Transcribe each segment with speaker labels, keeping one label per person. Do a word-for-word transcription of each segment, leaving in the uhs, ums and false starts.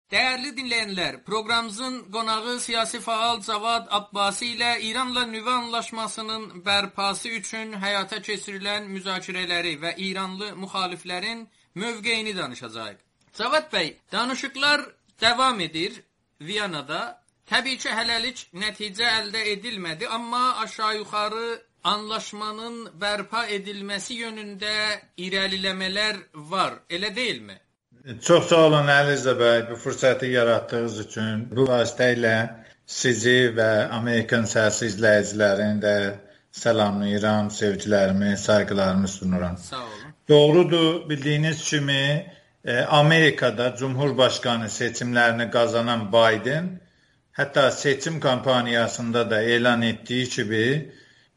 Speaker 1: Değerli dinleyenler, programımızın qonağı siyasi faal Cavad Abbasi ile İranla nüvə anlaşmasının bərpası üçün həyata keçirilən müzakirələri və İranlı müxaliflərin mövqeyini danışacağıq. Cavad bəy, danışıqlar davam edir Viyanada. Təbii ki, hələlik nəticə əldə edilmədi, amma aşağı-yuxarı anlaşmanın bərpa edilməsi yönündə irəliləmələr var, elə deyilmi?
Speaker 2: Çox sağ olun Əlizə bəy, bu fürsəti yaratdığınız üçün. Bu vasitə ilə sizi və Amerikan səsi izləyicilərini də salamlayıram, sevgilərimi, saygılarımı sunuram.
Speaker 1: Sağ olun.
Speaker 2: Doğrudur, bildiyiniz kimi Amerikada Cumhurbaşqanı seçimlərini qazanan Biden, hətta seçim kampaniyasında da elan etdiyi kimi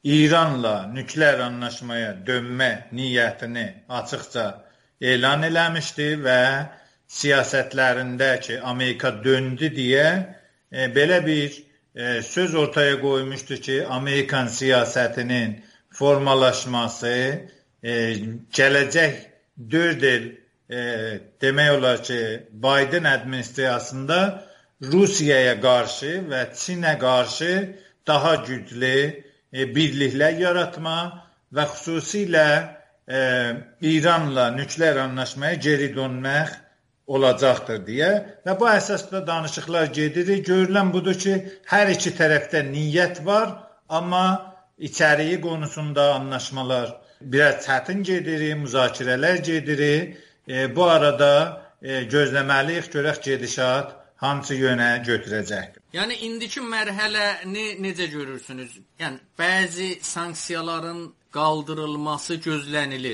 Speaker 2: İranla nükleer anlaşmaya dönmə niyyətini açıqca elan eləmişdi və siyasətlərində ki, Amerika döndü deyə e, belə bir e, söz ortaya qoymuşdu ki, Amerikan siyasətinin formalaşması e, gələcək dörd il e, demək olar ki, Biden administrasiyasında Rusiyaya qarşı və Çinə qarşı daha güclü e, birliklər yaratma və xüsusilə Ee, İranla nükleer anlaşmaya geri dönmək olacaqdır deyə və bu əsasda danışıqlar gedir. Görülən budur ki, hər iki tərəfdə niyyət var, amma içəriyi konusunda anlaşmalar biraz çətin gedir, müzakirələr gedir. E, bu arada e, gözləməliyik, görək gedişat hansı yönə götürəcəkdir.
Speaker 1: Yəni indiki mərhələni necə görürsünüz? Yəni bəzi sanksiyaların qaldırılması gözlənilir.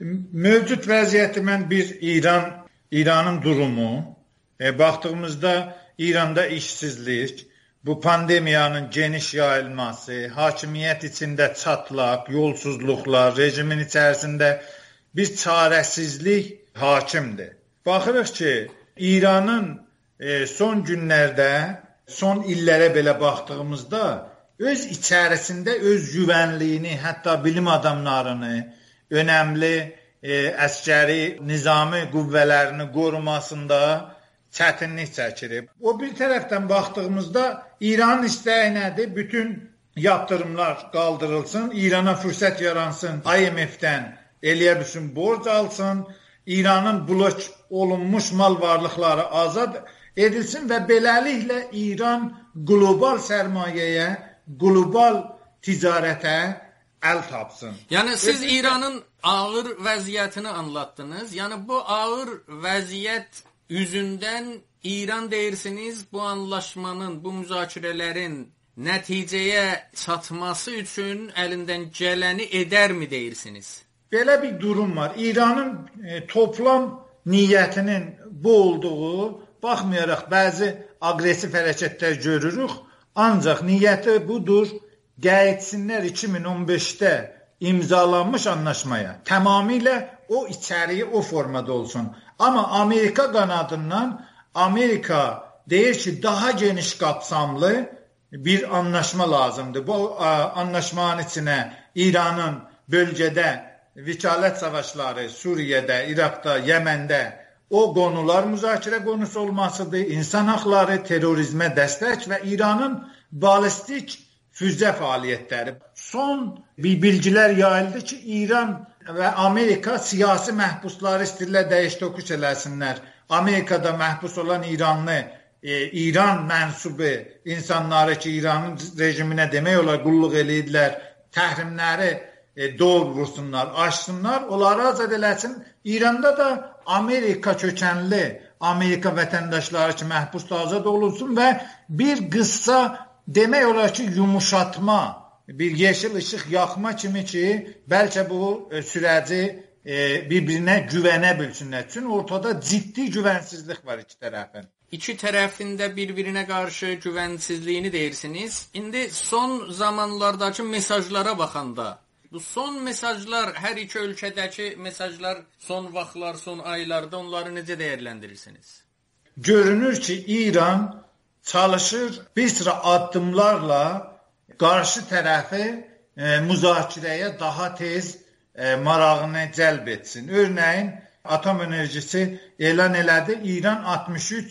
Speaker 2: Mövcud vəziyyəti mən bir İran, İranın durumu, e, baxdığımızda İranda işsizlik, bu pandemiyanın geniş yayılması, hakimiyyət içində çatlaq, yolsuzluqlar, rejimin içərisində bir çarəsizlik hakimdir. Baxırıq ki, İranın e, son günlərdə, son illərə belə baxdığımızda öz içərisində öz güvənliyini, hətta bilim adamlarını, önəmli e, əskəri, nizami qüvvələrini qorumasında çətinlik çəkirib. O bir tərəfdən baxdığımızda İranın istəyi nədir? Bütün yaptırımlar qaldırılsın, İrana fürsət yaransın, I M F-dən eləyə bilsin, borc alsın, İranın blok olunmuş mal varlıqları azad edilsin və beləliklə İran qlobal sərmayəyə, qlobal ticarətə əl tapsın.
Speaker 1: Yəni siz İranın ağır vəziyyətini anlattınız. Yəni bu ağır vəziyyət üzündən İran deyirsiniz, bu anlaşmanın, bu müzakirələrin nəticəyə çatması üçün əlindən gələni edərmi deyirsiniz?
Speaker 2: Belə bir durum var. İranın e, toplam niyyətinin bu olduğu, baxmayaraq bəzi aqressiv hərəkətlər görürük. Ancaq niyyəti budur, qayıtsınlar iki min on beşdə imzalanmış anlaşmaya. Tamamilə o içəriyi o formada olsun. Amma Amerika qanadından Amerika deyir ki, daha geniş qapsamlı bir anlaşma lazımdır. Bu anlaşmanın içinə İranın bölgədə vikalət savaşları, Suriyədə, İraqda, Yəməndə o qonular müzakirə konusu olmasıdır. İnsan haqları, terrorizmə dəstək və İranın balistik füzə fəaliyyətləri. Son bir bilgilər yayıldı ki, İran və Amerika siyasi məhbusları istəyirlər dəyiş tokuş eləsinlər. Amerikada məhbus olan İranlı, e, İran mənsubu insanları ki, İranın rejiminə demək olar qulluq eləyirlər, təhrimləri e, doğru vursunlar, açsınlar, onları azad eləsin. İranda da Amerika kökənli, Amerika vətəndaşları ki, məhbus da azad olunsun və bir qıssa demək olar ki, yumuşatma, bir yeşil ışıq yaxma kimi ki, bəlkə bu e, sürəci e, bir-birinə güvənə bilsinlər. Çünki ortada ciddi güvənsizlik var iki tərəfin.
Speaker 1: İki tərəfində bir-birinə qarşı güvənsizliyini deyirsiniz. İndi son zamanlardakı mesajlara baxanda, bu son mesajlar, hər iki ölkədəki mesajlar, son vaxtlar, son aylarda onları necə dəyərləndirirsiniz?
Speaker 2: Görünür ki, İran çalışır bir sıra addımlarla qarşı tərəfi e, müzakirəyə daha tez e, marağını cəlb etsin. Örneğin, atom enerjisi elan elədi. İran altmış üç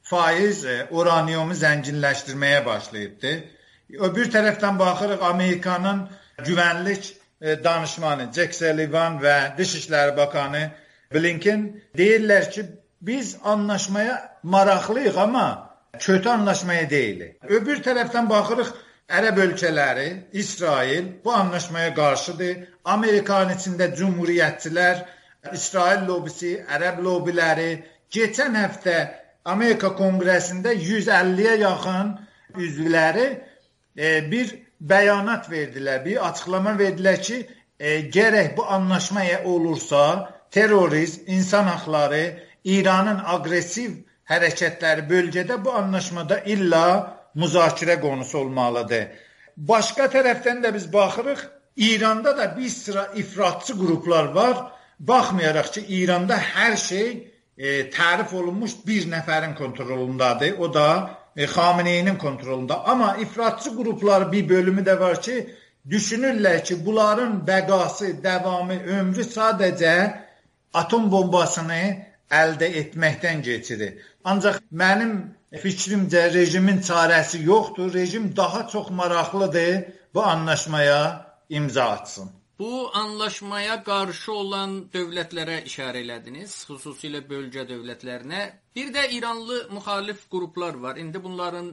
Speaker 2: faiz uraniumu zənginləşdirməyə başlayıbdı. Öbür tərəfdən baxırıq Amerikanın güvənlik danışmanı Jack Sullivan və Dışişləri Bakanı Blinken deyirlər ki, biz anlaşmaya maraqlıyıq, amma kötü anlaşmaya deyilik. Öbür tərəfdən baxırıq Ərəb ölkələri, İsrail bu anlaşmaya qarşıdır. Amerikanın içində cumhuriyyətçilər, İsrail lobisi, Ərəb lobiləri keçən həftə Amerika Konqresində yüz əlliyə yaxın üzvləri e, bir bəyanat verdilər, bir açıqlama verdilər ki, e, gərək bu anlaşma olursa terrorizm, insan haqları, İranın aqressiv hərəkətləri bölgədə bu anlaşmada illa müzakirə konusu olmalıdır. Başqa tərəfdən də biz baxırıq, İranda da bir sıra ifratçı qruplar var. Baxmayaraq ki, İranda hər şey e, tərif olunmuş bir nəfərin kontrolundadır. O da e, Xameneyinin kontrolunda. Amma ifratçı qruplar bir bölümü də var ki, düşünürlər ki, bunların bəqası, davamı, ömrü sadəcə atom bombasını əldə etməkdən keçirir. Ancaq mənim fikrimcə rejimin çarəsi yoxdur. Rejim daha çox maraqlıdır bu anlaşmaya imza atsın.
Speaker 1: Bu anlaşmaya qarşı olan dövlətlərə işarə elədiniz, xüsusilə bölgə dövlətlərinə. Bir də İranlı müxalif qruplar var. İndi bunların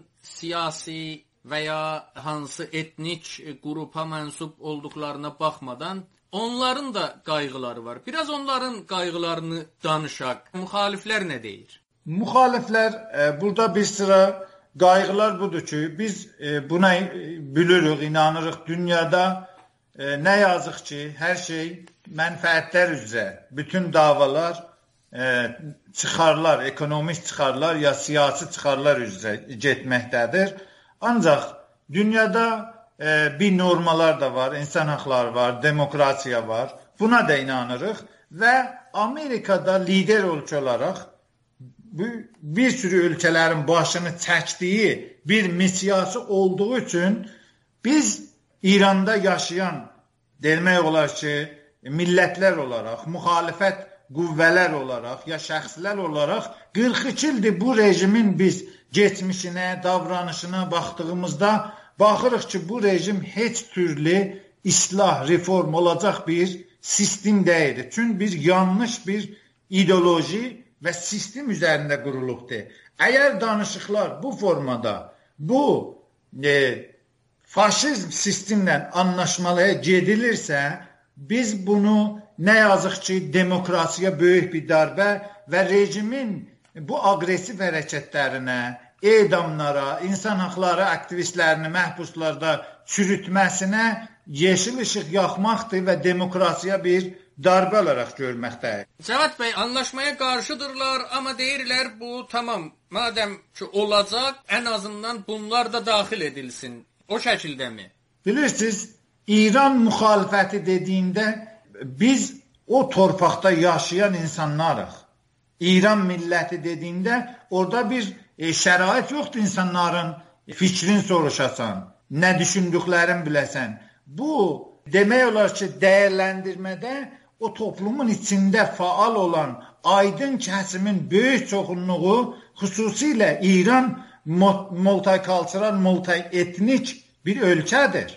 Speaker 1: siyasi və ya hansı etnik qrupa mənsub olduqlarına baxmadan onların da qayğıları var. Biraz onların qayğılarını danışaq. Müxaliflər nə deyir?
Speaker 2: Müxaliflər, e, burada bir sıra qayğılar budur ki, biz e, buna e, bilirik, inanırıq. Dünyada e, nə yazıq ki, hər şey mənfəətlər üzrə, bütün davalar, e, çıxarlar, ekonomik çıxarlar ya siyasi çıxarlar üzrə getməkdədir. Ancaq dünyada e, bir normalar da var, insan haqları var, demokrasiya var. Buna da inanırıq və Amerikada lider ölkə olaraq bu bir sürü ölkələrin başını çəkdiyi bir misyası olduğu üçün biz İranda yaşayan demək olar ki, millətlər olaraq, müxalifət qüvvələr olaraq ya şəxslər olaraq qırx iki ildir bu rejimin biz geçmişinə, davranışına baxdığımızda baxırıq ki, bu rejim heç türlü islah, reform olacaq bir sistem deyildir. Çünki bir yanlış bir ideoloji və sistem üzərində qurulubdur. Əgər danışıqlar bu formada, bu e, faşizm sistemlə anlaşmalıya gedilirsə, biz bunu nə yazıq ki, demokrasiya böyük bir darbə və rejimin bu aqressiv hərəkətlərinə, edamlara, insan haqları aktivistlərini məhbuslarda çürütməsinə yeşil işıq yaxmaqdır və demokrasiya bir darbə olaraq görməkdəyik.
Speaker 1: Cavad bəy, anlaşmaya qarşıdırlar, amma deyirlər bu tamam, madəm ki olacaq, ən azından bunlar da daxil edilsin. O şəkildəmi?
Speaker 2: Bilirsiniz, İran müxalifəti dediyində biz o torpaqda yaşayan insanlarıq. İran milləti dediyində orada bir e, şərait yoxdur insanların fikrini soruşasan, nə düşündüklərini biləsən. Bu, demək olar ki, dəyərləndirmədə o toplumun içində faal olan aydın kəsimin böyük çoxunluğu xüsusilə İran multikultural, multietnik bir ölkədir.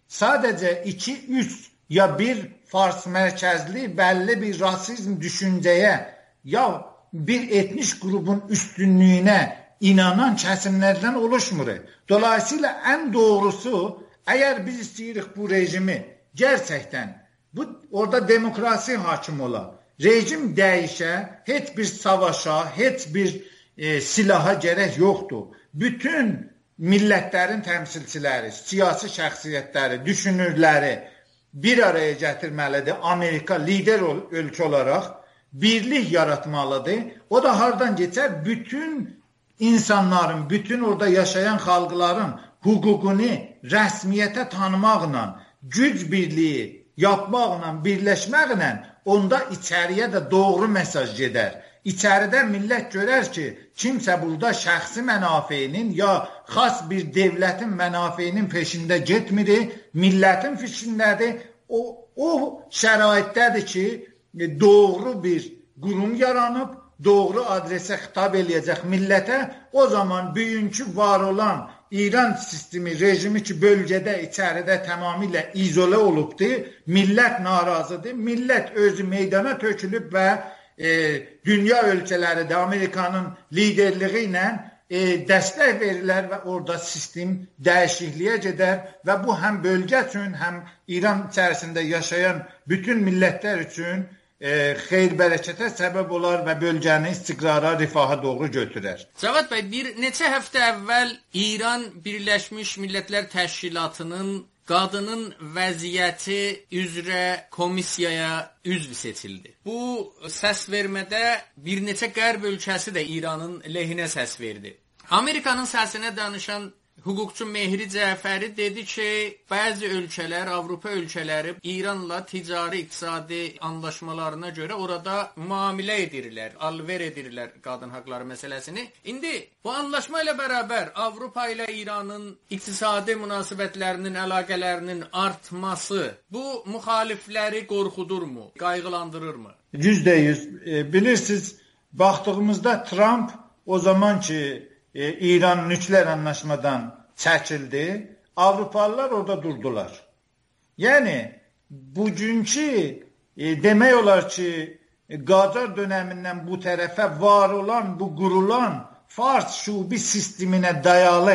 Speaker 2: Sadəcə iki üç ya bir fars mərkəzli bəlli bir rasizm düşüncəyə ya bir etnik qrupun üstünlüyünə inanan kəsimlərdən oluşmur. Dolayısıyla ən doğrusu, əgər biz istəyirik bu rejimi gerçəkdən, bu orada demokrasi hakim ola, rejim dəyişə, heç bir savaşa, heç bir e, silaha gərək yoxdur. Bütün millətlərin təmsilçiləri, siyasi şəxsiyyətləri, düşünürləri bir araya gətirməlidir. Amerika lider ölkə olaraq birlik yaratmalıdır. O da hardan geçər? Bütün insanların, bütün orada yaşayan xalqların hüququnu rəsmiyyətə tanımaqla, güc birliyi yapmaqla, birləşməklə onda içəriyə də doğru mesaj gedər. İçəridə millət görər ki, kimsə burada şəxsi mənafeyinin ya xas bir devlətin mənafeyinin peşində getmir, millətin fikrindədir. O, o şəraitdədir ki, doğru bir qurum yaranıb, doğru adresə xitab eləyəcək millətə, o zaman bugünkü var olan İran sistemi, rejimi ki, bölgədə, içəridə tamamilə izole olubdur, millət narazıdır, millət özü meydana tökülüb və e, dünya ölkələri də Amerikanın liderliği ilə e, dəstək verirlər və orada sistem dəyişikliyə gedər və bu həm bölgə üçün, həm İran içərisində yaşayan bütün millətlər üçün E, xeyir-bərəkətə səbəb olar və bölgəni istiqrara, rifaha doğru götürər.
Speaker 1: Cavad bəy, bir neçə həftə əvvəl İran Birləşmiş Millətlər Təşkilatının qadının vəziyyəti üzrə komissiyaya üzv seçildi. Bu səs vermədə bir neçə qərb ölkəsi də İranın lehinə səs verdi. Amerikanın səsinə danışan hüquqçu Mehri Cəfəri dedi ki, bəzi ölkələr, Avropa ölkələri İranla ticari, iqtisadi anlaşmalarına görə orada müamilə edirlər, alver edirlər qadın haqları məsələsini. İndi bu anlaşma ilə bərabər Avropa ilə İranın iqtisadi münasibətlərinin, əlaqələrinin artması bu müxalifləri qorxudurmu, qayğılandırırmı?
Speaker 2: Yüzdə yüz. E, bilirsiniz, baxdığımızda Trump o zaman ki E, İran nükleer anlaşmadan çəkildi, Avrupalılar orada durdular. Yəni, bugünkü e, demək olar ki, Qacar döneminden bu tərəfə var olan, bu qurulan Fars şubi sisteminə dayalı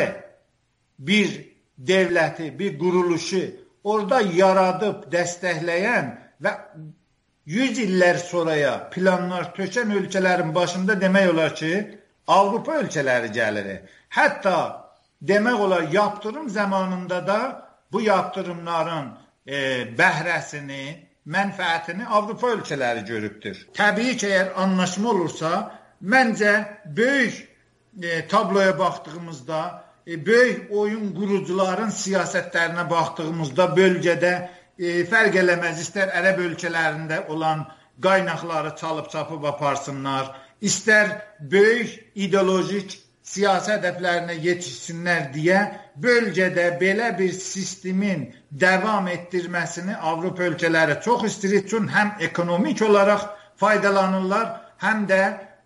Speaker 2: bir devleti, bir quruluşu orada yaradıb, dəstəkləyən və yüz illər sonraya planlar tökən ölkələrin başında demək olar ki, Avropa ölkələri gəlir. Hətta demək olar yaptırım zamanında da bu yaptırımların e, bəhrəsini, mənfəətini Avropa ölkələri görübdür. Təbii ki, əgər anlaşma olursa, məncə böyük e, tabloya baxdığımızda, e, böyük oyun qurucuların siyasətlərinə baxdığımızda bölgədə e, fərq eləməz, istər ərəb ölkələrində olan qaynaqları çalıb çapıb aparsınlar, İstər böyük ideolojik siyasi hədəflərinə yetişsinlər deyə bölgədə belə bir sistemin davam etdirməsini Avropa ölkələri çox istəyir. Çünki həm ekonomik olaraq faydalanırlar, həm də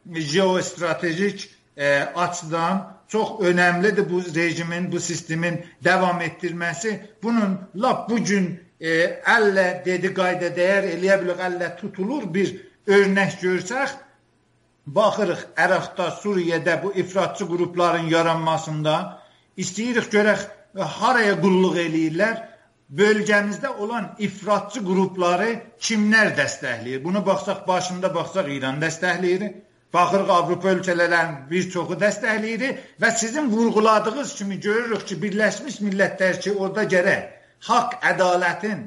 Speaker 2: jeostratejik e, açıdan çox önəmlidir bu rejimin, bu sistemin davam etdirməsi. Bunun lap bugün e, əllə dedi qayda dəyər eləyə bilir, əllə tutulur bir örnək görsək, baxırıq Ərəqdə, Suriyədə bu ifratçı qrupların yaranmasında istəyirik görək haraya qulluq eləyirlər. Bölgəmizdə olan ifratçı qrupları kimlər dəstəkləyir? Bunu baxsaq, başında baxsaq İran dəstəkləyir. Baxırıq Avropa ölkələrinin bir çoxu dəstəkləyir və sizin vurğuladığınız kimi görürük ki, Birləşmiş Millətlər ki, orada gərək haqq, ədalətin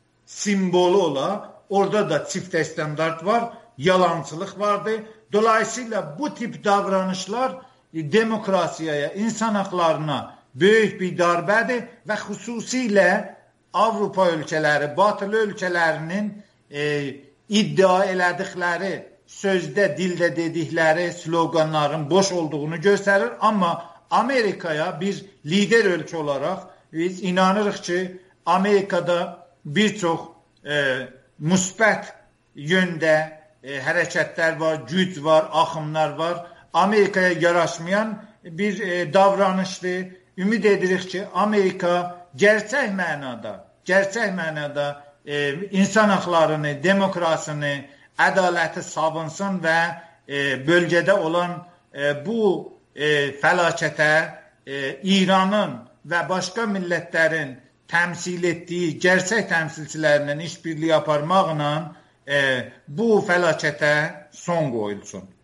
Speaker 2: simvolu ola, orada da çift standart var, yalançılıq vardır. Dolayısıyla bu tip davranışlar demokrasiyaya, insan haqlarına böyük bir darbədir və xüsusilə Avropa ölkələri, batılı ölkələrinin e, iddia elədikləri, sözdə, dildə dedikləri sloganların boş olduğunu göstərir. Amma Amerikaya bir lider ölkə olaraq biz inanırıq ki, Amerikada bir çox e, müsbət yöndə E, hərəkətlər var, güc var, axımlar var. Amerikaya yaraşmayan bir e, davranışdır. Ümid edirik ki, Amerika gerçək mənada, gerçək mənada e, insan haqlarını, demokrasını, ədaləti savunsın və e, bölgədə olan e, bu e, fəlakətə e, İranın və başqa millətlərin təmsil etdiyi gerçək təmsilçilərinin işbirliyi aparmaqla E, bu fəlakətə son qoyulsun.